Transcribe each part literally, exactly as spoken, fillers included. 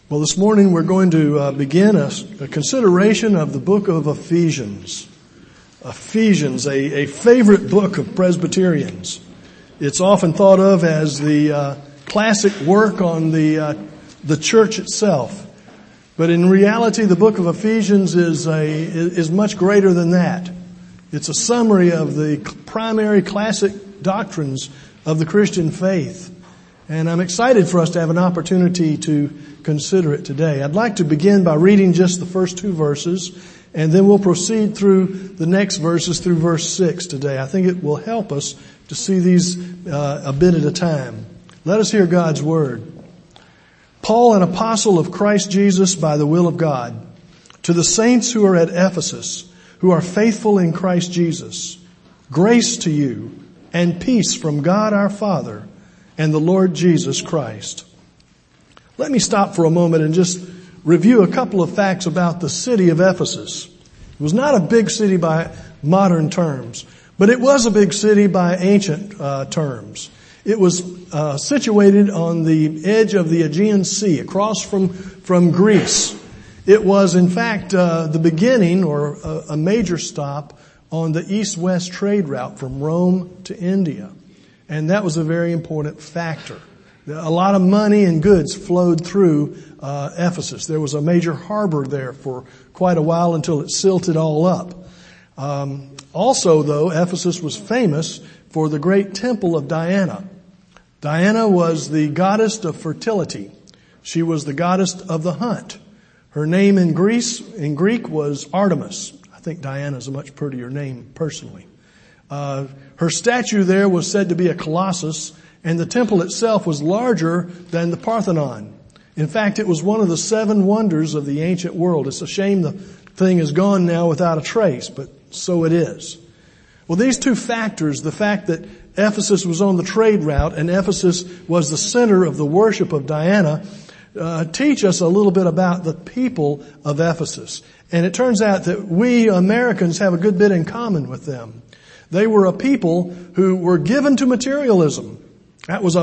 Well, this morning we're going to uh, begin a, a consideration of the book of Ephesians. Ephesians, a, a favorite book of Presbyterians. It's often thought of as the uh, classic work on the uh, the church itself, but in reality, the book of Ephesians is a is much greater than that. It's a summary of the primary classic doctrines of the Christian faith. And I'm excited for us to have an opportunity to consider it today. I'd like to begin by reading just the first two verses, and then we'll proceed through the next verses through verse six today. I think it will help us to see these uh, a bit at a time. Let us hear God's word. Paul, an apostle of Christ Jesus by the will of God, to the saints who are at Ephesus, who are faithful in Christ Jesus, grace to you and peace from God our Father and the Lord Jesus Christ. Let me stop for a moment and just review a couple of facts about the city of Ephesus. It was not a big city by modern terms, but it was a big city by ancient uh, terms. It was uh, situated on the edge of the Aegean Sea, across from, from Greece. It was, in fact, uh, the beginning or a, a major stop on the east-west trade route from Rome to India. And that was a very important factor. A lot of money and goods flowed through uh, Ephesus. There was a major harbor there for quite a while until it silted all up. Um, also, though, Ephesus was famous for the great temple of Diana. Diana was the goddess of fertility. She was the goddess of the hunt. Her name in Greece, in Greek was Artemis. I think Diana is a much prettier name personally. Uh, her statue there was said to be a colossus, and the temple itself was larger than the Parthenon. In fact, it was one of the seven wonders of the ancient world. It's a shame the thing is gone now without a trace, but so it is. Well, these two factors, the fact that Ephesus was on the trade route and Ephesus was the center of the worship of Diana, uh, teach us a little bit about the people of Ephesus. And it turns out that we Americans have a good bit in common with them. They were a people who were given to materialism. That was a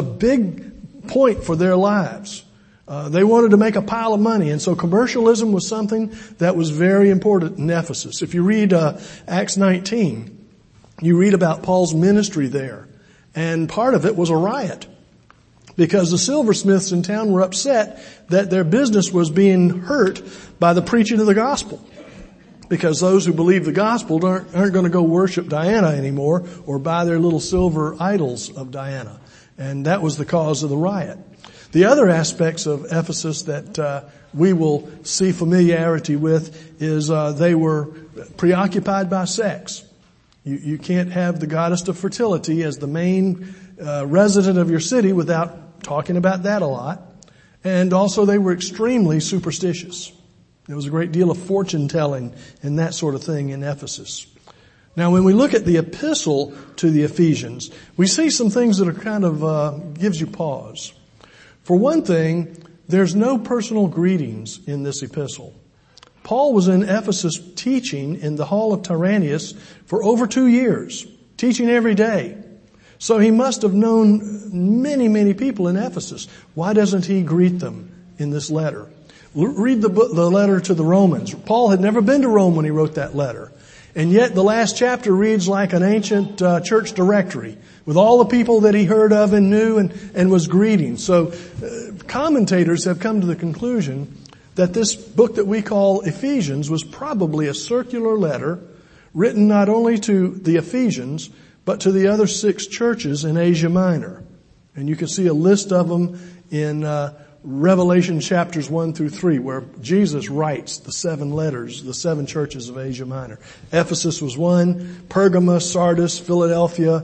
big point for their lives. Uh, they wanted to make a pile of money, and so commercialism was something that was very important in Ephesus. If you read uh, Acts nineteen, you read about Paul's ministry there, and part of it was a riot because the silversmiths in town were upset that their business was being hurt by the preaching of the gospel. Because those who believe the gospel aren't, aren't going to go worship Diana anymore or buy their little silver idols of Diana. And that was the cause of the riot. The other aspects of Ephesus that uh, we will see familiarity with is uh, they were preoccupied by sex. You, you can't have the goddess of fertility as the main uh, resident of your city without talking about that a lot. And also they were extremely superstitious. There was a great deal of fortune telling and that sort of thing in Ephesus. Now, when we look at the epistle to the Ephesians, we see some things that are kind of, uh, gives you pause. For one thing, there's no personal greetings in this epistle. Paul was in Ephesus teaching in the hall of Tyrannus for over two years, teaching every day. So he must have known many, many people in Ephesus. Why doesn't he greet them in this letter? Read the, book, the letter to the Romans. Paul had never been to Rome when he wrote that letter. And yet the last chapter reads like an ancient uh, church directory with all the people that he heard of and knew and, and was greeting. So uh, commentators have come to the conclusion that this book that we call Ephesians was probably a circular letter written not only to the Ephesians, but to the other six churches in Asia Minor. And you can see a list of them in uh Revelation chapters one through three, where Jesus writes the seven letters, the seven churches of Asia Minor. Ephesus was one, Pergamos, Sardis, Philadelphia,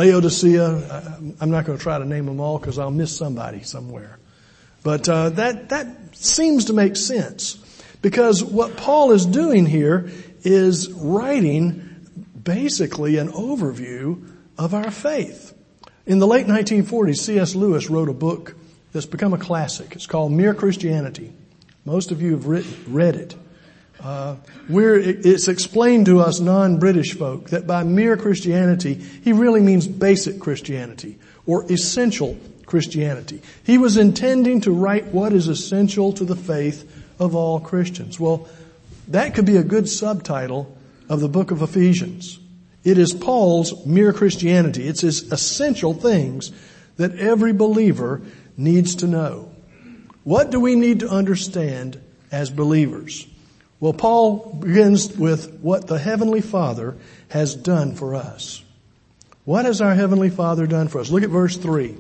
Laodicea. I'm not going to try to name them all because I'll miss somebody somewhere. But uh, that that seems to make sense, because what Paul is doing here is writing basically an overview of our faith. In the late nineteen forties, C S Lewis wrote a book that's become a classic. It's called Mere Christianity. Most of you have written, read it. Uh, we're, it's explained to us non-British folk that by mere Christianity, he really means basic Christianity or essential Christianity. He was intending to write what is essential to the faith of all Christians. Well, that could be a good subtitle of the book of Ephesians. It is Paul's mere Christianity. It's his essential things that every believer needs to know. What do we need to understand as believers? Well, Paul begins with what the Heavenly Father has done for us. What has our Heavenly Father done for us? Look at verse three.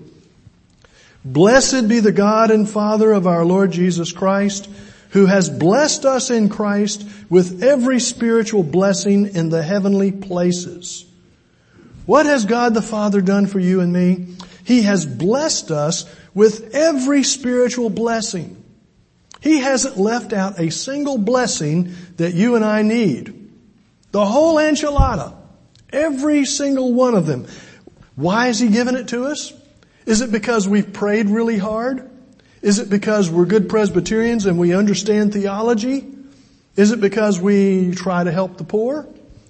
Blessed be the God and Father of our Lord Jesus Christ, who has blessed us in Christ with every spiritual blessing in the heavenly places. What has God the Father done for you and me? He has blessed us with every spiritual blessing. He hasn't left out a single blessing that you and I need. The whole enchilada. Every single one of them. Why has He given it to us? Is it because we've prayed really hard? Is it because we're good Presbyterians and we understand theology? Is it because we try to help the poor?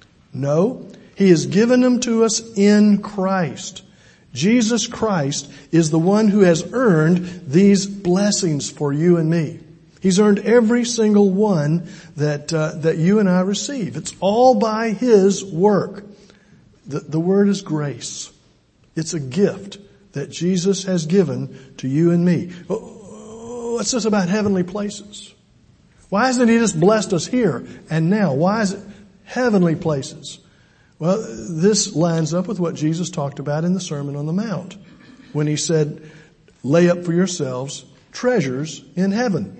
No. He has given them to us in Christ. Jesus Christ is the one who has earned these blessings for you and me. He's earned every single one that uh, that you and I receive. It's all by His work. The, the word is grace. It's a gift that Jesus has given to you and me. What's this about heavenly places? Why hasn't He just blessed us here and now? Why is it heavenly places? Well, this lines up with what Jesus talked about in the Sermon on the Mount when He said, lay up for yourselves treasures in heaven.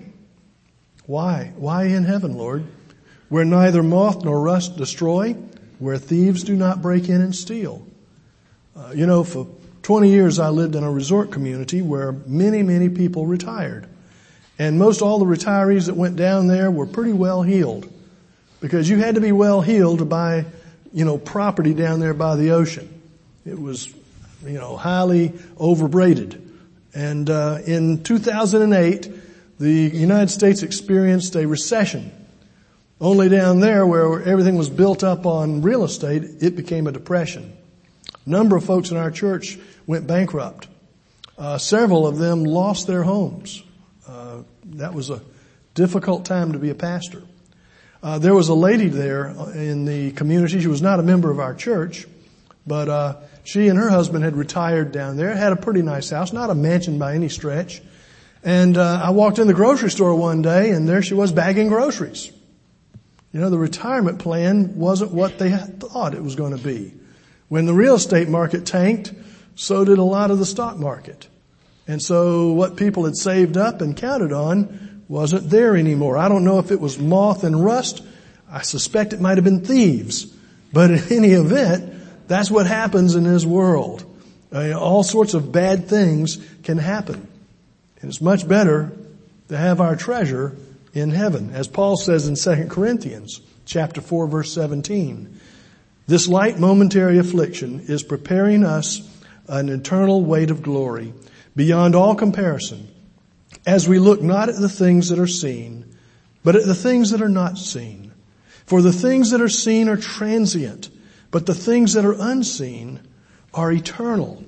Why? Why in heaven, Lord? Where neither moth nor rust destroy, where thieves do not break in and steal. Uh, you know, for twenty years I lived in a resort community where many, many people retired. And most all the retirees that went down there were pretty well heeled. Because you had to be well heeled to buy, you know, property down there by the ocean. It was, you know, highly overbraided. And uh, in two thousand eight, the United States experienced a recession. Only down there where everything was built up on real estate, it became a depression. A number of folks in our church went bankrupt. Uh, several of them lost their homes. Uh, that was a difficult time to be a pastor. Uh, there was a lady there in the community. She was not a member of our church, but uh, she and her husband had retired down there, had a pretty nice house, not a mansion by any stretch. And uh, I walked in the grocery store one day, and there she was bagging groceries. You know, the retirement plan wasn't what they thought it was going to be. When the real estate market tanked, so did a lot of the stock market. And so what people had saved up and counted on wasn't there anymore. I don't know if it was moth and rust. I suspect it might have been thieves. But in any event, that's what happens in this world. I mean, all sorts of bad things can happen. And it's much better to have our treasure in heaven. As Paul says in Second Corinthians chapter four, verse seventeen, this light momentary affliction is preparing us an eternal weight of glory beyond all comparison, as we look not at the things that are seen, but at the things that are not seen. For the things that are seen are transient, but the things that are unseen are eternal.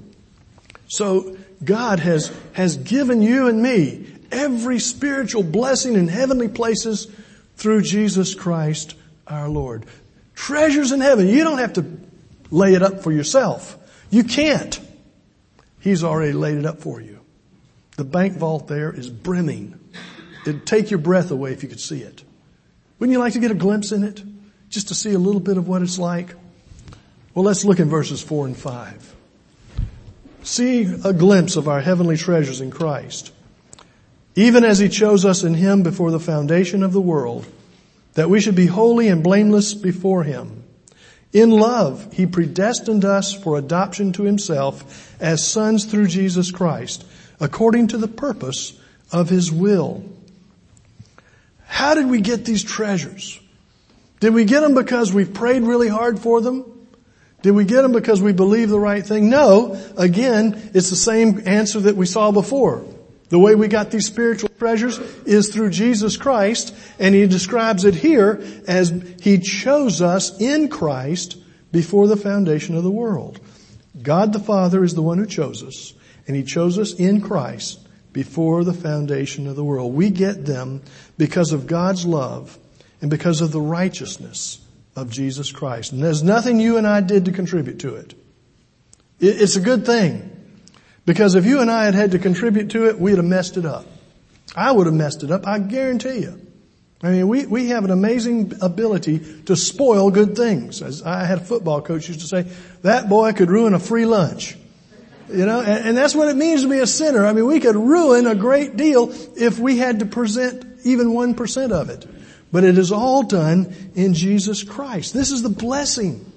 So God has, has given you and me every spiritual blessing in heavenly places through Jesus Christ our Lord. Treasures in heaven. You don't have to lay it up for yourself. You can't. He's already laid it up for you. The bank vault there is brimming. It'd take your breath away if you could see it. Wouldn't you like to get a glimpse in it? Just to see a little bit of what it's like? Well, let's look in verses four and five. See a glimpse of our heavenly treasures in Christ. Even as He chose us in Him before the foundation of the world, that we should be holy and blameless before Him. In love, He predestined us for adoption to Himself as sons through Jesus Christ, according to the purpose of His will. How did we get these treasures? Did we get them because we prayed really hard for them? Did we get them because we believe the right thing? No. Again, it's the same answer that we saw before. The way we got these spiritual treasures is through Jesus Christ, and He describes it here as He chose us in Christ before the foundation of the world. God the Father is the one who chose us, And He chose us in Christ before the foundation of the world. We get them because of God's love and because of the righteousness of Jesus Christ. And there's nothing you and I did to contribute to it. It's a good thing. Because if you and I had had to contribute to it, we'd have messed it up. I would have messed it up, I guarantee you. I mean, we, we have an amazing ability to spoil good things. As I had a football coach used to say, that boy could ruin a free lunch. You know, and, and that's what it means to be a sinner. I mean, we could ruin a great deal if we had to present even one percent of it. But it is all done in Jesus Christ. This is the blessing.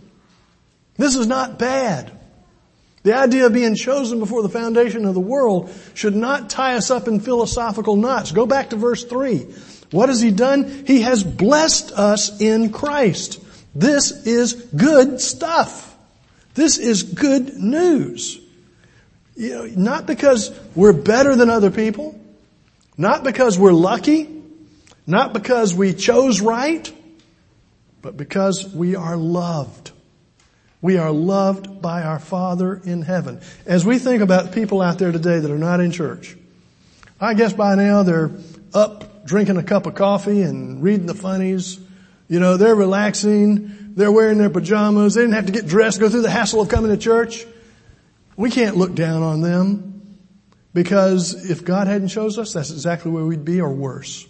This is not bad. The idea of being chosen before the foundation of the world should not tie us up in philosophical knots. Go back to verse three. What has He done? He has blessed us in Christ. This is good stuff. This is good news. You know, not because we're better than other people, not because we're lucky, not because we chose right, but because we are loved. We are loved by our Father in heaven. As we think about people out there today that are not in church, I guess by now they're up drinking a cup of coffee and reading the funnies. You know, they're relaxing. They're wearing their pajamas. They didn't have to get dressed, go through the hassle of coming to church. We can't look down on them because if God hadn't chose us, that's exactly where we'd be or worse.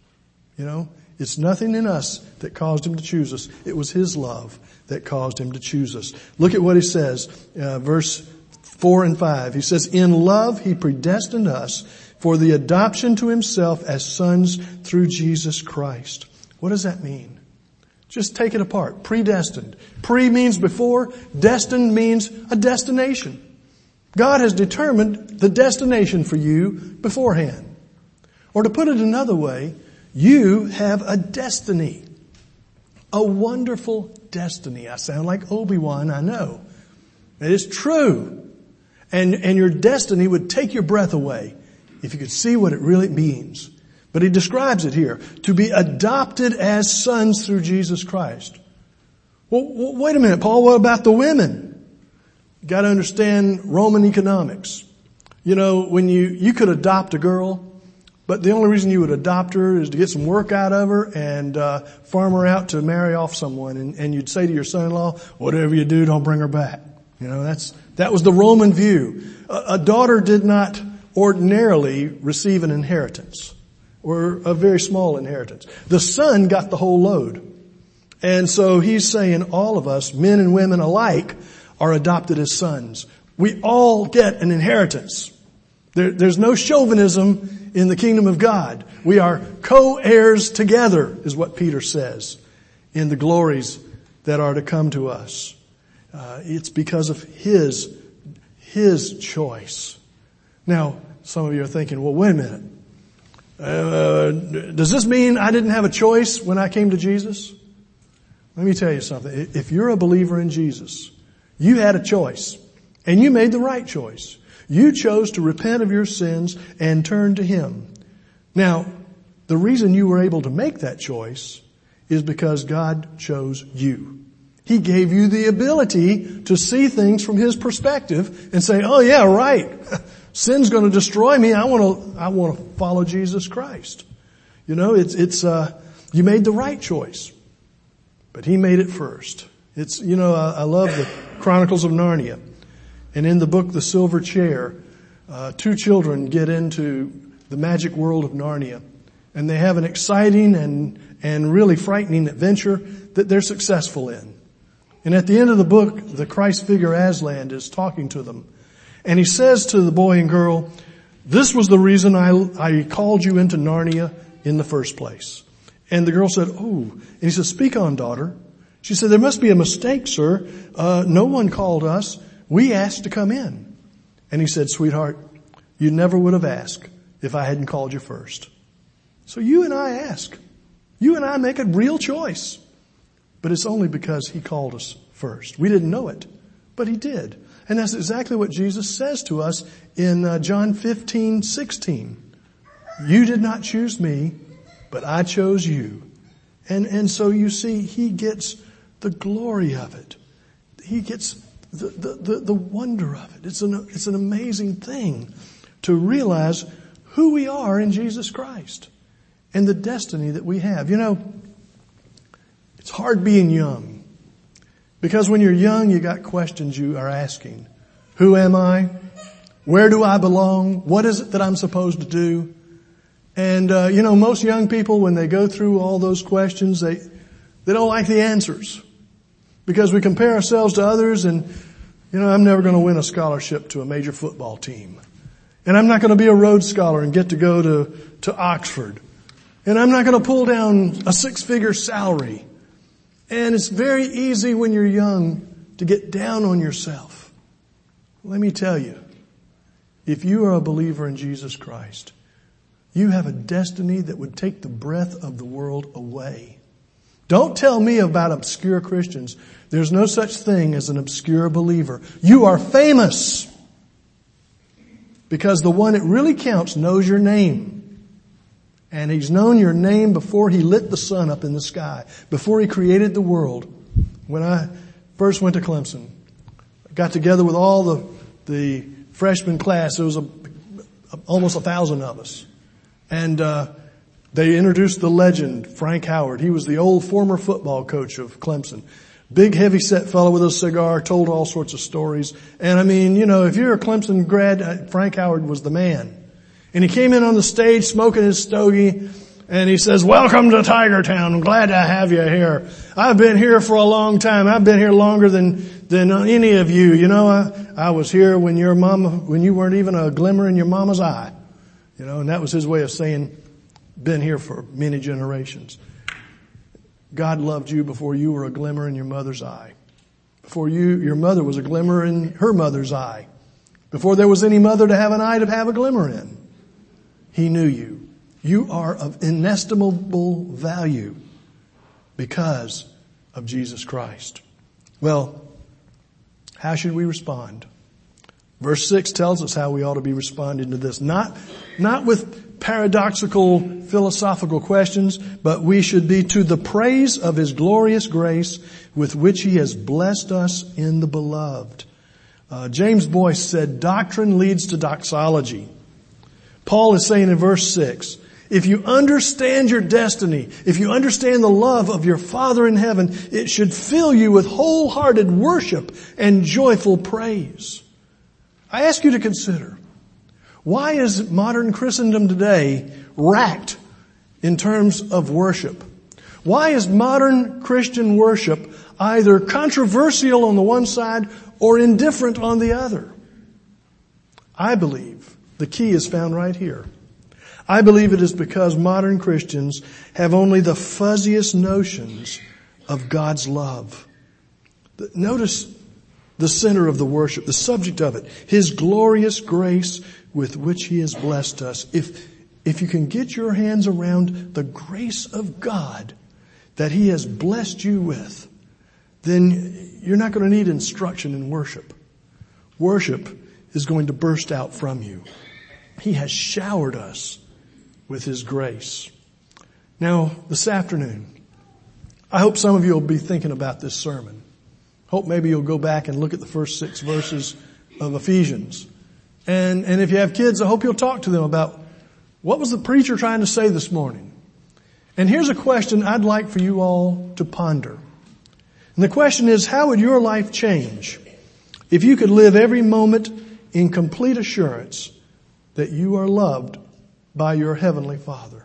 You know, it's nothing in us that caused Him to choose us. It was His love that caused Him to choose us. Look at what He says, uh, verse four and five. He says, in love He predestined us for the adoption to Himself as sons through Jesus Christ. What does that mean? Just take it apart. Predestined. Pre means before. Destined means a destination. God has determined the destination for you beforehand. Or to put it another way, you have a destiny. A wonderful destiny. I sound like Obi-Wan, I know. It is true. And, and your destiny would take your breath away if you could see what it really means. But He describes it here. To be adopted as sons through Jesus Christ. Well, wait a minute, Paul, what about the women? You got to understand Roman economics. You know, when you, you could adopt a girl, but the only reason you would adopt her is to get some work out of her and uh farm her out to marry off someone. And, and you'd say to your son-in-law, whatever you do, don't bring her back. You know, that's that was the Roman view. A, a daughter did not ordinarily receive an inheritance or a very small inheritance. The son got the whole load. And so he's saying all of us, men and women alike, are adopted as sons. We all get an inheritance. There, there's no chauvinism in the kingdom of God. We are co-heirs together, is what Peter says, in the glories that are to come to us. Uh, it's because of His, His choice. Now, some of you are thinking, well, wait a minute. Uh, does this mean I didn't have a choice when I came to Jesus? Let me tell you something. If you're a believer in Jesus, you had a choice, and you made the right choice. You chose to repent of your sins and turn to Him. Now, the reason you were able to make that choice is because God chose you. He gave you the ability to see things from His perspective and say, oh yeah, right. Sin's going to destroy me. I want to, I want to follow Jesus Christ. You know, it's, it's, uh, you made the right choice, but He made it first. It's, you know, I, I love the Chronicles of Narnia. And in the book, The Silver Chair, uh, two children get into the magic world of Narnia. And they have an exciting and, and really frightening adventure that they're successful in. And at the end of the book, the Christ figure Aslan is talking to them. And he says to the boy and girl, this was the reason I, I called you into Narnia in the first place. And the girl said, oh. And he said, speak on, daughter. She said, there must be a mistake, sir. Uh, no one called us. We asked to come in. And he said, sweetheart, you never would have asked if I hadn't called you first. So you and I ask. You and I make a real choice. But it's only because He called us first. We didn't know it, but He did. And that's exactly what Jesus says to us in uh, John fifteen sixteen. You did not choose me, but I chose you. And, and so you see, He gets the glory of it. He gets the, the, the, the wonder of it. It's an, it's an amazing thing to realize who we are in Jesus Christ and the destiny that we have. You know, it's hard being young because when you're young, you got questions you are asking. Who am I? Where do I belong? What is it that I'm supposed to do? And, uh, you know, most young people, when they go through all those questions, they, they don't like the answers because we compare ourselves to others and, you know, I'm never going to win a scholarship to a major football team. And I'm not going to be a Rhodes Scholar and get to go to, to Oxford. And I'm not going to pull down a six-figure salary. And it's very easy when you're young to get down on yourself. Let me tell you, if you are a believer in Jesus Christ, you have a destiny that would take the breath of the world away. Don't tell me about obscure Christians. There's no such thing as an obscure believer. You are famous because the one that really counts knows your name. And He's known your name before He lit the sun up in the sky, before He created the world. When I first went to Clemson, I got together with all the, the freshman class. There was a, almost a thousand of us. And, uh, they introduced the legend, Frank Howard. He was the old former football coach of Clemson. Big, heavy-set fellow with a cigar, told all sorts of stories. And I mean, you know, if you're a Clemson grad, Frank Howard was the man. And he came in on the stage smoking his stogie, and he says, "Welcome to Tiger Town. I'm glad to have you here. I've been here for a long time. I've been here longer than, than any of you. You know, I, I was here when your mama, when you weren't even a glimmer in your mama's eye." You know, and that was his way of saying, been here for many generations. God loved you before you were a glimmer in your mother's eye. Before you, your mother was a glimmer in her mother's eye. Before there was any mother to have an eye to have a glimmer in. He knew you. You are of inestimable value because of Jesus Christ. Well, how should we respond? Verse six tells us how we ought to be responding to this. Not, not with paradoxical philosophical questions, but we should be to the praise of His glorious grace with which He has blessed us in the beloved. Uh, James Boyce said, doctrine leads to doxology. Paul is saying in verse six, if you understand your destiny, if you understand the love of your Father in heaven, it should fill you with wholehearted worship and joyful praise. I ask you to consider, why is modern Christendom today racked in terms of worship? Why is modern Christian worship either controversial on the one side or indifferent on the other? I believe the key is found right here. I believe it is because modern Christians have only the fuzziest notions of God's love. Notice the center of the worship, the subject of it, His glorious grace with which He has blessed us. If, if you can get your hands around the grace of God that He has blessed you with, then you're not going to need instruction in worship. Worship is going to burst out from you. He has showered us with His grace. Now, this afternoon, I hope some of you will be thinking about this sermon. Hope maybe you'll go back and look at the first six verses of Ephesians. And, and if you have kids, I hope you'll talk to them about what was the preacher trying to say this morning. And here's a question I'd like for you all to ponder. And the question is, how would your life change if you could live every moment in complete assurance that you are loved by your Heavenly Father?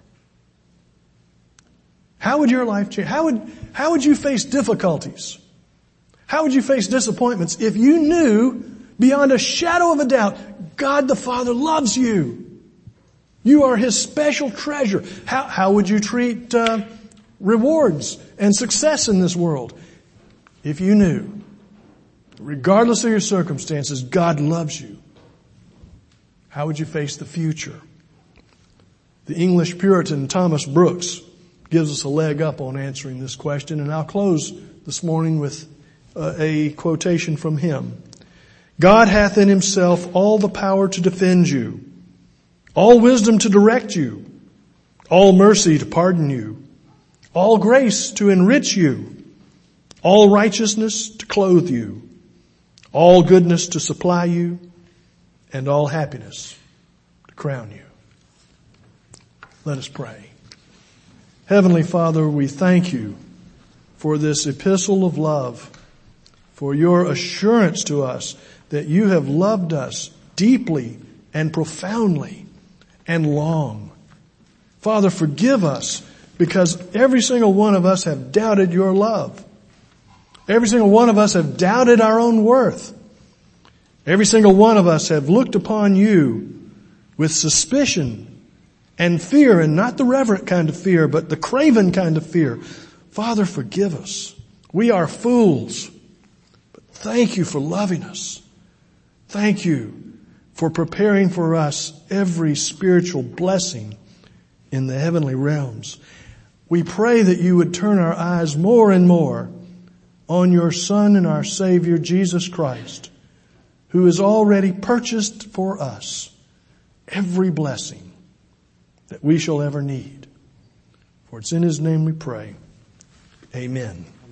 How would your life change? How would, how would you face difficulties? How would you face disappointments if you knew beyond a shadow of a doubt God the Father loves you? You are His special treasure. How, how would you treat uh, rewards and success in this world if you knew, regardless of your circumstances, God loves you? How would you face the future? The English Puritan Thomas Brooks gives us a leg up on answering this question, and I'll close this morning with uh, a quotation from him. God hath in Himself all the power to defend you, all wisdom to direct you, all mercy to pardon you, all grace to enrich you, all righteousness to clothe you, all goodness to supply you, and all happiness to crown you. Let us pray. Heavenly Father, we thank you for this epistle of love, for your assurance to us that you have loved us deeply and profoundly and long. Father, forgive us because every single one of us have doubted your love. Every single one of us have doubted our own worth. Every single one of us have looked upon you with suspicion and fear, and not the reverent kind of fear, but the craven kind of fear. Father, forgive us. We are fools. But thank you for loving us. Thank you for preparing for us every spiritual blessing in the heavenly realms. We pray that you would turn our eyes more and more on your Son and our Savior, Jesus Christ, who has already purchased for us every blessing that we shall ever need. For it's in his name we pray. Amen.